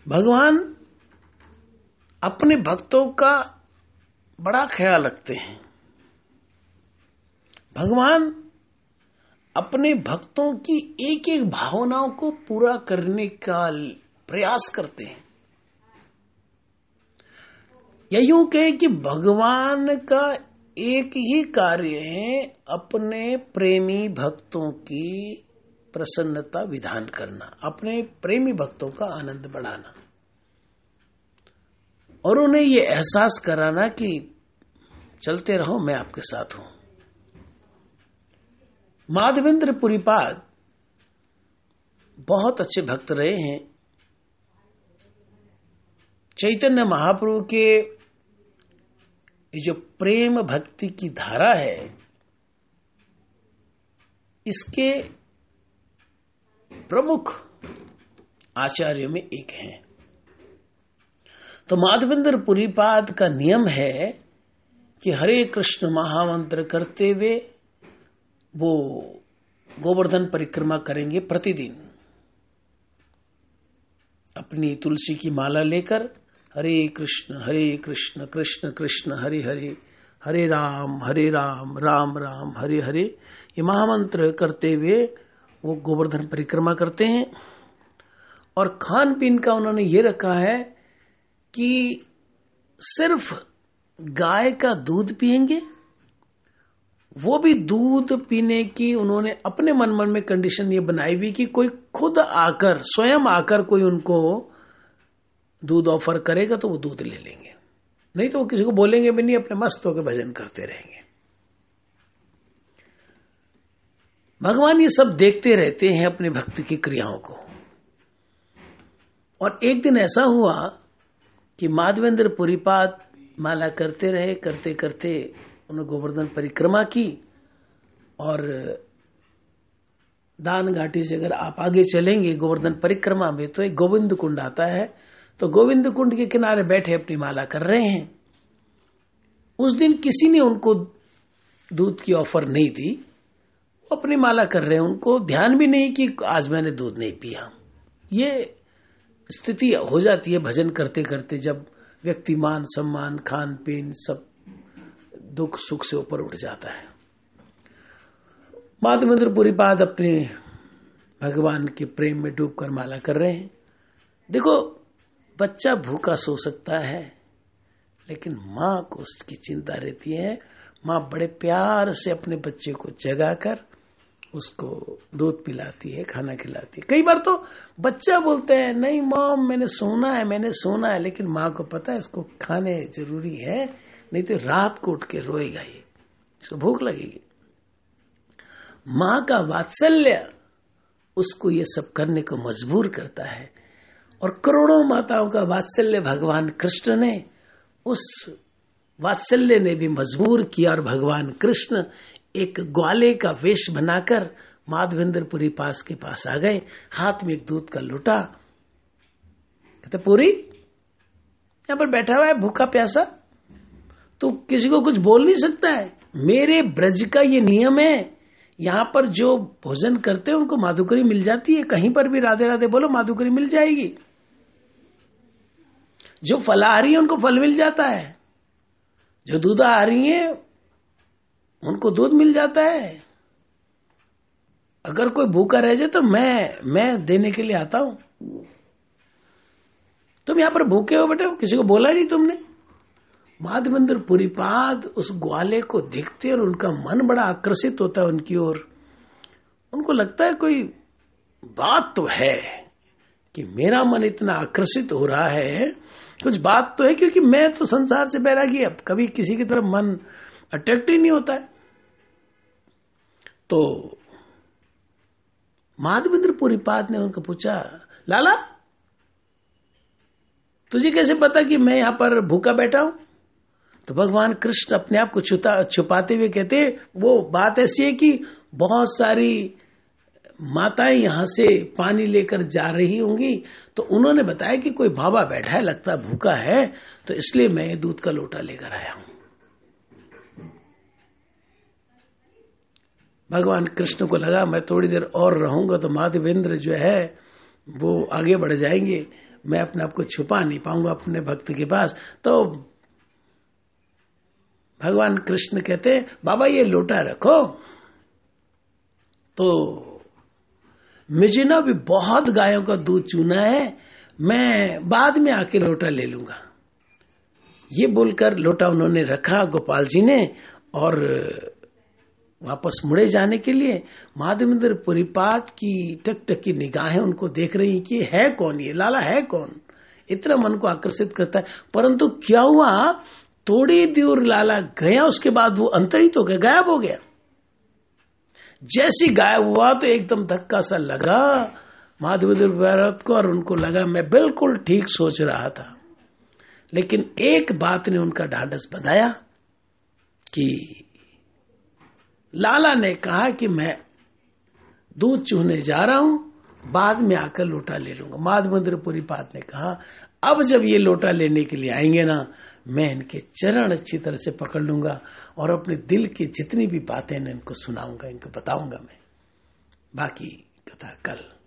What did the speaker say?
भगवान अपने भक्तों का बड़ा ख्याल रखते हैं। भगवान अपने भक्तों की एक एक भावनाओं को पूरा करने का प्रयास करते हैं। या यूं कहे कि भगवान का एक ही कार्य है, अपने प्रेमी भक्तों की प्रसन्नता विधान करना, अपने प्रेमी भक्तों का आनंद बढ़ाना और उन्हें यह एहसास कराना कि चलते रहो, मैं आपके साथ हूं। माधवेंद्र पुरीपाद बहुत अच्छे भक्त रहे हैं। चैतन्य महाप्रभु के ये जो प्रेम भक्ति की धारा है, इसके प्रमुख आचार्यों में एक हैं। तो माधवेंद्र पुरीपाद का नियम है कि हरे कृष्ण महामंत्र करते हुए वो गोवर्धन परिक्रमा करेंगे प्रतिदिन। अपनी तुलसी की माला लेकर हरे कृष्ण कृष्ण कृष्ण हरे हरे, हरे राम राम राम हरे हरे, ये महामंत्र करते हुए वो गोवर्धन परिक्रमा करते हैं। और खान पीन का उन्होंने ये रखा है कि सिर्फ गाय का दूध पिएंगे। वो भी दूध पीने की उन्होंने अपने मन में कंडीशन ये बनाई हुई कि कोई खुद आकर, स्वयं आकर कोई उनको दूध ऑफर करेगा तो वो दूध ले लेंगे, नहीं तो वो किसी को बोलेंगे भी नहीं, अपने मस्त होकर भजन करते रहेंगे। भगवान ये सब देखते रहते हैं अपने भक्त की क्रियाओं को। और एक दिन ऐसा हुआ कि माधवेंद्र पुरीपाद माला करते रहे, करते करते उन्होंने गोवर्धन परिक्रमा की। और दान घाटी से अगर आप आगे चलेंगे गोवर्धन परिक्रमा में तो एक गोविंद कुंड आता है। तो गोविंद कुंड के किनारे बैठे अपनी माला कर रहे हैं। उस दिन किसी ने उनको दूध की ऑफर नहीं दी, वो अपनी माला कर रहे हैं, उनको ध्यान भी नहीं कि आज मैंने दूध नहीं पिया। ये स्थिति हो जाती है भजन करते करते, जब व्यक्ति मान सम्मान खान पीन सब दुख सुख से ऊपर उठ जाता है। माधवेंद्र पुरीपाद अपने भगवान के प्रेम में डूबकर माला कर रहे हैं। देखो, बच्चा भूखा सो सकता है, लेकिन मां को उसकी चिंता रहती है। मां बड़े प्यार से अपने बच्चे को जगाकर उसको दूध पिलाती है, खाना खिलाती है। कई बार तो बच्चा बोलते हैं नहीं मॉम मैंने सोना है, लेकिन मां को पता है इसको खाने जरूरी है, नहीं तो रात को उठ के रोएगा, ये इसको भूख लगेगी। मां का वात्सल्य उसको ये सब करने को मजबूर करता है। और करोड़ों माताओं का वात्सल्य भगवान कृष्ण ने, उस वात्सल्य ने भी मजबूर किया। और भगवान कृष्ण एक ग्वाले का वेश बनाकर माधवेंद्र पुरीपाद के पास आ गए, हाथ में एक दूध का लोटा। कहते पुरी यहां पर बैठा हुआ है भूखा प्यासा, तो किसी को कुछ बोल नहीं सकता है। मेरे ब्रज का ये नियम है, यहां पर जो भोजन करते हैं उनको माधुकरी मिल जाती है। कहीं पर भी राधे राधे बोलो माधुकरी मिल जाएगी। जो फलाहारी है उनको फल मिल जाता है, जो दूधाहारी है उनको दूध मिल जाता है। अगर कोई भूखा रह जाए तो मैं देने के लिए आता हूं। तुम यहां पर भूखे हो बेटे, किसी को बोला नहीं तुमने। माधवेंद्र पुरीपाद उस ग्वाले को देखते और उनका मन बड़ा आकर्षित होता है उनकी ओर। उनको लगता है कोई बात तो है कि मेरा मन इतना आकर्षित हो रहा है, कुछ बात तो है, क्योंकि मैं तो संसार से बैरागी, अब कभी किसी की तरफ मन अट्रैक्ट ही नहीं होता है। तो माधवेंद्र पुरीपाद ने उनको पूछा, लाला तुझे कैसे पता कि मैं यहां पर भूखा बैठा हूं? तो भगवान कृष्ण अपने आप को छुपाते हुए कहते, वो बात ऐसी है कि बहुत सारी माताएं यहां से पानी लेकर जा रही होंगी, तो उन्होंने बताया कि कोई बाबा बैठा है, लगता है भूखा है, तो इसलिए मैं दूध का लोटा लेकर आया हूं। भगवान कृष्ण को लगा मैं थोड़ी देर और रहूंगा तो माधवेंद्र जो है वो आगे बढ़ जाएंगे, मैं अपने आप को छुपा नहीं पाऊंगा अपने भक्त के पास। तो भगवान कृष्ण कहते हैं बाबा ये लोटा रखो। तो मुझे ना भी बहुत गायों का दूध चूना है, मैं बाद में आके लोटा ले लूंगा। ये बोलकर लोटा उन्होंने रखा गोपाल जी ने, और वापस मुड़े जाने के लिए माधवेंद्र पुरीपाद की टकटकी निगाहें उनको देख रही कि है कौन, ये लाला है कौन, इतना मन को आकर्षित करता है। परंतु क्या हुआ, थोड़ी दूर लाला गया, उसके बाद वो अंतरित हो गया, गायब हो गया। जैसी गायब हुआ तो एकदम धक्का सा लगा माधवेंद्र पुरीपाद को, और उनको लगा मैं बिल्कुल ठीक सोच रहा था। लेकिन एक बात ने उनका ढांढस बंधाया कि लाला ने कहा कि मैं दूध चूहने जा रहा हूं, बाद में आकर लोटा ले लूंगा। माधवेंद्र पुरीपाद ने कहा अब जब ये लोटा लेने के लिए आएंगे ना, मैं इनके चरण अच्छी तरह से पकड़ लूंगा और अपने दिल की जितनी भी बातें इनको सुनाऊंगा, इनको बताऊंगा मैं। बाकी कथा कल।